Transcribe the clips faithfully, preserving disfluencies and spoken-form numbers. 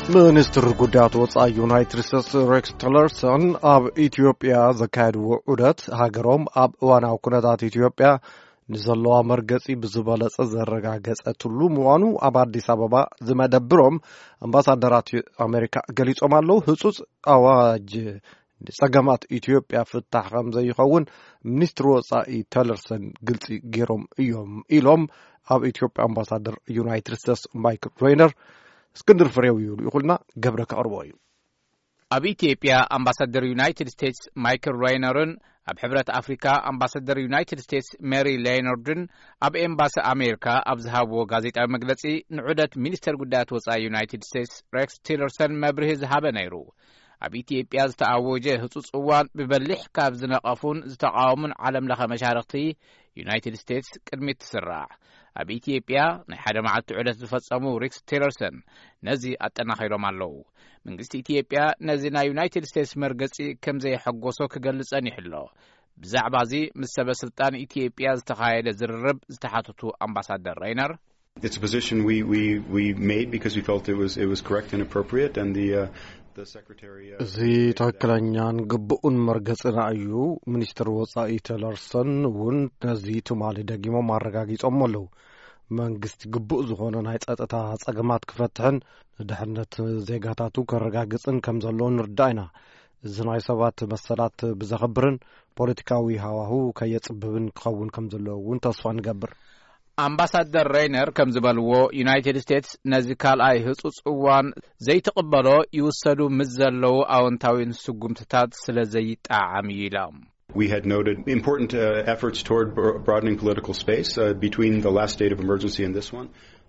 ሚኒስትር ጉዳያት ወጻኢ ዩናይትድ ስቴትስ ሬክስ ቲለርሰን ኣብ ኢትዮጵያ ዘካየድዎ ዑደት ሃገሮም ኣብ እዋናዊ ኩነታት ኢትዮጵያ ንዘለዋ መርገጺ ብዝበለጸ ዘረጋገጸትሉ ምዃኑ ኣብ ኣዲስ ኣበባ ዝመደብሮም ኣምባሳደራት ኣሜሪካ ገሊጾም ኣለዉ። ህጹጽ ኣዋጅ ጸገማት ኢትዮጵያ ፍታሕ ከም ዘይኸውን ሚኒስትር ወጻኢ ቲለርሰን ግልጺ ገይሮም እዮም ኢሎም ኣብ ኢትዮጵያ ኣምባሳደር ዩናይትድ ስቴትስ ማይክል ሬይነር እስክንድር ፍሬው ይሉ ይኹልና ገብረ ከቅርቦዩ ኣብ ኢትዮጵያ ኣምባሳደር ዩናይትድ ስቴትስ ማይክል ሬይነርን ኣብ ሕብረት ኣፍሪካ ኣምባሳደር ዩናይትድ ስቴትስ ሜሪ ሌነርድን ኣብ ኤምባሲ ኣሜሪካ ኣብ ዝሃብዎ ጋዜጣዊ መግለጺ ንዑደት ሚኒስተር ጉዳያት ወጻኢ ዩናይትድ ስቴትስ ሬክስ ቲለርሰን መብርሂ ዝሃበ ነይሩ። ኣብ ኢትዮጵያ ዝተኣወጀ ህጹጽ እዋን ብበሊሕ ካብ ዝነቐፉን ዝተቃወሙን ዓለም ለኸ መሻርክቲ ዩናይትድ ስቴትስ ቅድሚት ትስራዕ። ኣብ ኢትዮጵያ ናይ ሓደ መዓልቲ ዑደት ዝፈጸሙ ሬክስ ቲለርሰን ነዚ ኣጠናኺሮም ኣለዉ። መንግስቲ ኢትዮጵያ ነዚ ናይ ዩናይትድ ስቴትስ መርገጺ ከም ዘይሐጎሶ ክገልጸን ይሕሎ። ብዛዕባ እዚ ምስ ሰበስልጣን ኢትዮጵያ ዝተኻየደ ዝርርብ ዝተሓተቱ ኣምባሳደር ሬይነር It's a position we we we made because we felt it was it was correct and appropriate and the uh, the secretary እዚ ትክክለኛን ግቡእን መርገጽና እዩ። ሚኒስትር ወጻኢ ቲለርሰን እውን ነዚ ትማሊ ደጊሞም ኣረጋጊጾም ኣለዉ። መንግስቲ ግቡእ ዝኾነ ናይ ጸጥታ ጸገማት ክፈትሕን ንድሕነት ዜጋታቱ ከረጋግጽን ከም ዘለዎ ንርዳእ ኢና። እዚ ናይ ሰባት መሰላት ብዘኸብርን ፖለቲካዊ ሃዋሁ ከየጽብብን ክኸውን ከም ዘለዎ እውን ተስፋ ንገብር። ኣምባሳደር ሬይነር ከም ዝበልዎ ዩናይትድ ስቴትስ ነዚ ካልኣይ ህጹጽ እዋን ዘይተቐበሎ ይውሰዱ ምስ ዘለዉ ኣወንታዊን ስጉምትታት ስለ ዘይጣዓም ኢሎም We had noted important uh, efforts toward broadening political space uh, between the last state of emergency and this one.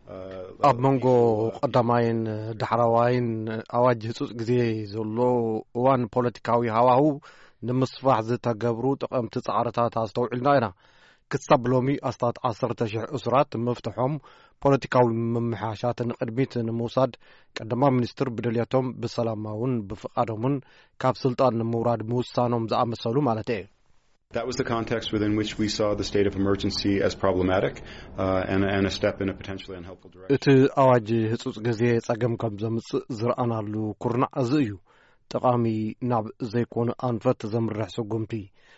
ኣብ መንጎ ቀዳማይን ዳሕራዋይን ኣዋጅ ህጹጽ ግዜ ዘሎ እዋን ፖለቲካዊ ሃዋሁ ንምስፋሕ ዝተገብሩ ጠቐምቲ ጻዕርታት ኣስተውዒልና ኢና። ክሳብ ሎሚ ኣስታት ዓሰርተ ሽሕ እስራት መፍትሖም ፖለቲካዊ መምሓሻት ንቅድሚት ንምውሳድ ቀዳማ ሚኒስትር ብድልየቶም ብሰላማውን ብፍቃዶምን ካብ ስልጣን ንምውራድ ምውሳኖም ዝኣመሰሉ ማለት እዩ። That was the context within which we saw the state of emergency as problematic uh, and, and a step in a potentially unhelpful direction. እቲ ኣዋጅ ህጹጽ ግዜ ጸገም ከም ዘምጽእ ዝረኣናሉ ኩርናዕ እዚ እዩ። ጠቃሚ ናብ ዘይኮነ ኣንፈት ዘምርሕ ስጉምቲ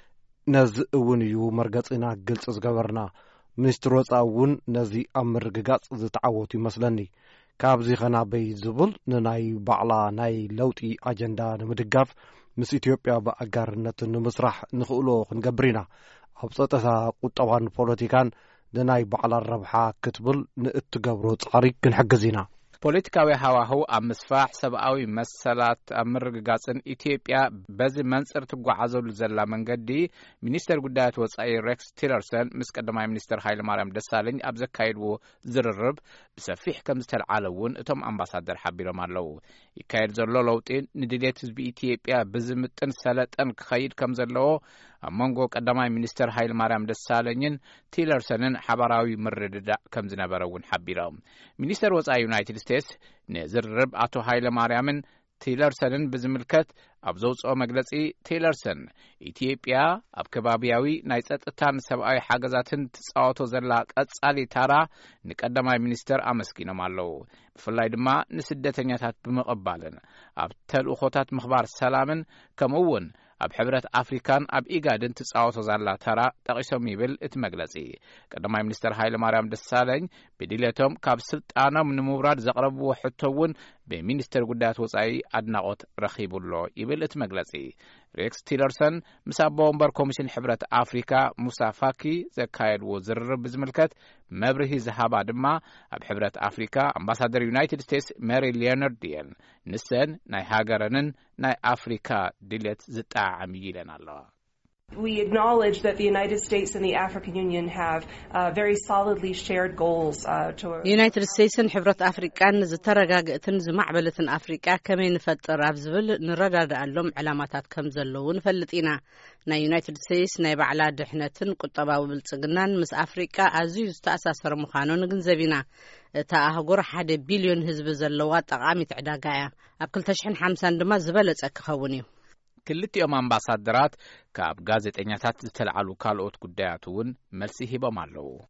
ነዚ እውን እዩ መርገጽና ግልጽ ዝገበርና። ሚኒስትር ወጻኢ እውን ነዚ ኣብ ምርግጋጽ ዝተዓወቱ ይመስለኒ። ካብዚ ኸናበይ ዝብል ንናይ ባዕላ ናይ ለውጢ ኣጀንዳ ንምድጋፍ ምስ ኢትዮጵያ ብኣጋርነት ንምስራሕ ንኽእሎ ክንገብር ኢና። ኣብ ጸጥታ ቁጠባን ፖለቲካን ንናይ ባዕላ ረብሓ ክትብል ንእትገብሮ ጻዕሪ ክንሕግዝ ኢና። ፖለቲካዊ ሃዋሁ ኣብ ምስፋሕ ሰብኣዊ መሰላት ኣብ ምርግጋጽን ኢትዮጵያ በዚ መንጽር ትጓዓዘሉ ዘላ መንገዲ ሚኒስተር ጉዳያት ወጻኢ ሬክስ ቲለርሰን ምስ ቀዳማይ ሚኒስተር ሃይለማርያም ደሳለኝ ኣብ ዘካየድዎ ዝርርብ ብሰፊሕ ከም ዝተልዓለ እውን እቶም ኣምባሳደር ሓቢሮም ኣለዉ። ይካየድ ዘሎ ለውጢ ንድሌት ህዝቢ ኢትዮጵያ ብዝምጥን ሰለጠን ክኸይድ ከም ዘለዎ ኣብ መንጎ ቀዳማይ ሚኒስተር ሃይለማርያም ደሳለኝን ቲለርሰንን ሓበራዊ ምርድዳእ ከም ዝነበረ እውን ሓቢሮም። ሚኒስተር ወጻኢ ዩናይትድ ስቴትስ ንዝርርብ ኣቶ ሃይለማርያምን ቲለርሰንን ብዝምልከት ኣብ ዘውፅኦ መግለጺ ቲለርሰን ኢትዮጵያ ኣብ ከባቢያዊ ናይ ጸጥታን ሰብኣዊ ሓገዛትን ትጻወቶ ዘላ ቀጻሊ ታራ ንቀዳማይ ሚኒስተር ኣመስጊኖም ኣለዉ። ብፍላይ ድማ ንስደተኛታት ብምቕባልን ኣብ ተልእኾታት ምኽባር ሰላምን ከምኡውን ኣብ ሕብረት ኣፍሪካን ኣብ ኢጋድን ትጻወቶ ዘላ ታራ ጠቒሶም ይብል እቲ መግለጺ። ቀዳማይ ሚኒስተር ሃይለማርያም ደሳለኝ ብድሌቶም ካብ ስልጣኖም ንምውራድ ዘቕረብዎ ሕቶ እውን ብሚኒስተር ጉዳያት ወጻኢ ኣድናቖት ረኺቡሎ ይብል እቲ መግለጺ። ሬክስ ቲለርሰን ምስ ኣቦ ወንበር ኮሚሽን ሕብረት ኣፍሪካ ሙሳ ፋኪ ዘካየድዎ ዝርርብ ብዝምልከት መብርሂ ዝሃባ ድማ ኣብ ሕብረት ኣፍሪካ ኣምባሳደር ዩናይትድ ስቴትስ ሜሪ ሌነርድ እየን። ንሰን ናይ ሃገረንን ናይ ኣፍሪካ ድሌት ዝጣዓም ይለን ኣለዋ። We acknowledge that the United States and the African Union have uh, very solidly shared goals uh, to United States and ሕብረት ኣፍሪካን ዝተረጋግእትን ዝማዕበለትን ኣፍሪካ ከመይ ንፈጥር ኣብ ዝብል ንረዳድኣሎም ዕላማታት ከም ዘለዉ ንፈልጥ ኢና። ናይ ዩናይትድ ስቴትስ ናይ ባዕላ ድሕነትን ቁጠባዊ ብልጽግናን ምስ ኣፍሪካ ኣዝዩ ዝተኣሳሰረ ምዃኑ ንግንዘብ ኢና። እታ ኣህጉር ሓደ ቢልዮን ህዝቢ ዘለዋ ጠቃሚት ዕዳጋ እያ። ኣብ ክልተ ሽሕን ሓምሳን ድማ ዝበለጸ ክኸውን እዩ። ክልቲኦም ኣምባሳደራት ካብ ጋዜጠኛታት ዝተልዓሉ ካልኦት ጉዳያት እውን መልሲ ሂቦም ኣለዉ።